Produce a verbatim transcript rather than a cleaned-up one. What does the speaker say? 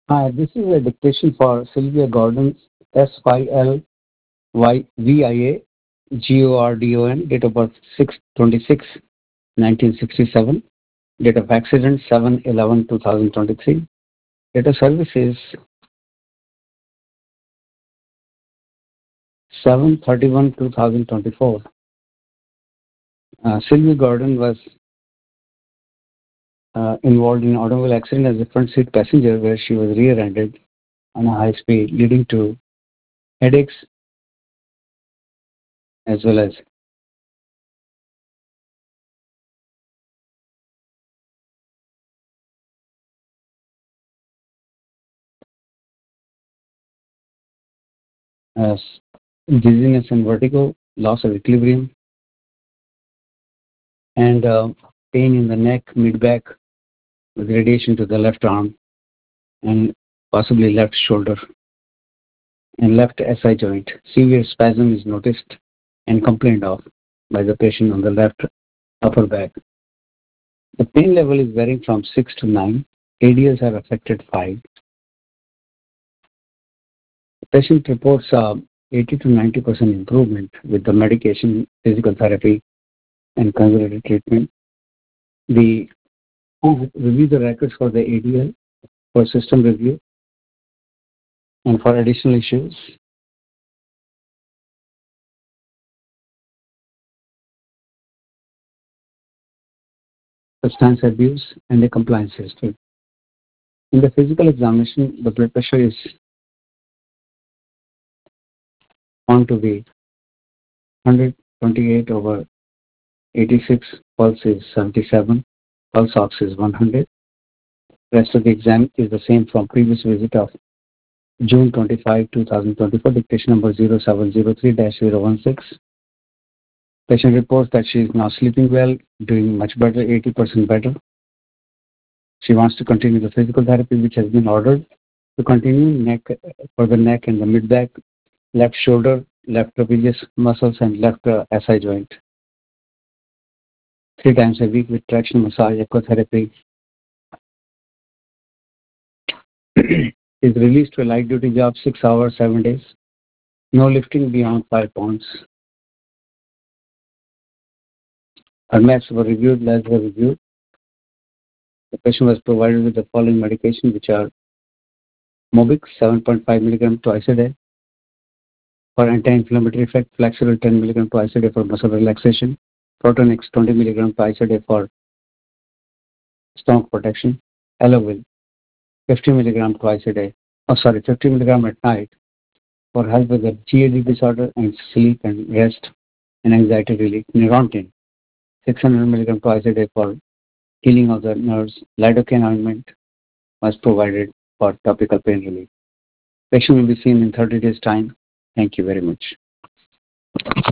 Hi, this is a dictation for Sylvia Gordon, S five L Y V I A G O R D O N, date of birth six twenty-six nineteen sixty-seven, date of accident seven eleven two thousand twenty-three, date of service is seven thirty-one two thousand twenty-four. Uh, Sylvia Gordon was uh, involved in an automobile accident as a front seat passenger where she was rear-ended on a high speed, leading to headaches as well as uh, dizziness and vertigo, loss of equilibrium, and uh, pain in the neck, mid-back, with radiation to the left arm and possibly left shoulder and left S I joint. Severe spasm is noticed and complained of by the patient on the left upper back. The pain level is varying from six to nine. A D Ls are affected five. The patient reports uh, eighty to ninety percent improvement with the medication, physical therapy, and conservative treatment. We review the records for the A D L for system review and for additional issues. Substance abuse, and a compliance history. In the physical examination, the blood pressure is found to be one hundred twenty-eight over eighty-six, pulse is seventy-seven, pulse ox is one hundred. Rest of the exam is the same from previous visit of June twenty-fifth, two thousand twenty-four, dictation number zero seven zero three dash zero one six. Patient reports that she is now sleeping well, doing much better, eighty percent better. She wants to continue the physical therapy which has been ordered to continue neck for the neck and the mid back, left shoulder, left trapezius muscles, and left uh, S I joint. Three times a week with traction massage, ecotherapy. Is released to a light duty job, six hours, seven days. No lifting beyond five pounds. Her maps were reviewed, labs were reviewed. The patient was provided with the following medication, which are Mobix, seven point five milligram twice a day for anti-inflammatory effect, Flaxeril ten milligram twice a day for muscle relaxation, Protonix twenty milligram twice a day for stomach protection, Elovil fifty milligram twice a day, oh sorry, fifty milligram at night for help with the G A D disorder and sleep and rest and anxiety relief, Neurontin six hundred milligram twice a day for healing of the nerves, lidocaine ointment was provided for topical pain relief. Patient will be seen in thirty days time. Thank you very much.